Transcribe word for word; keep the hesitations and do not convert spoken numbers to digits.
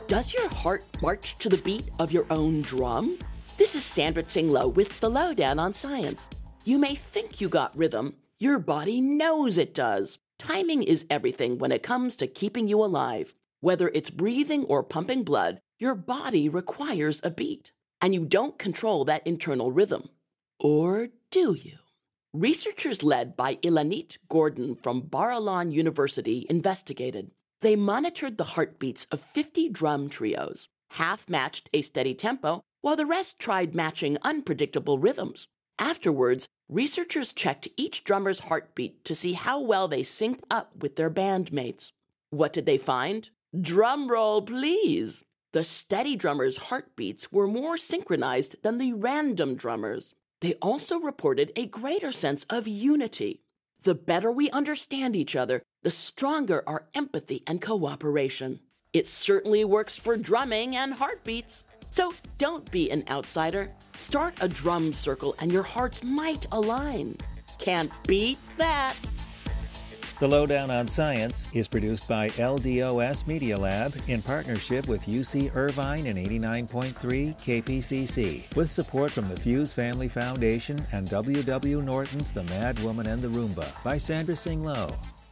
Does your heart march to the beat of your own drum? This is Sandra Tsing Loh with the Lowdown on Science. You may think you got rhythm. Your body knows it does. Timing is everything when it comes to keeping you alive. Whether it's breathing or pumping blood, your body requires a beat. And you don't control that internal rhythm. Or do you? Researchers led by Ilanit Gordon from Bar-Ilan University investigated. They monitored the heartbeats of fifty drum trios. Half matched a steady tempo, while the rest tried matching unpredictable rhythms. Afterwards, researchers checked each drummer's heartbeat to see how well they synced up with their bandmates. What did they find? Drum roll, please! The steady drummers' heartbeats were more synchronized than the random drummers. They also reported a greater sense of unity. The better we understand each other, the stronger our empathy and cooperation. It certainly works for drumming and heartbeats. So don't be an outsider. Start a drum circle and your hearts might align. Can't beat that. The Lowdown on Science is produced by L D O S Media Lab in partnership with U C Irvine and eighty-nine point three K P C C, with support from the Fuse Family Foundation and W W Norton's The Mad Woman and the Roomba by Sandra Tsing Loh.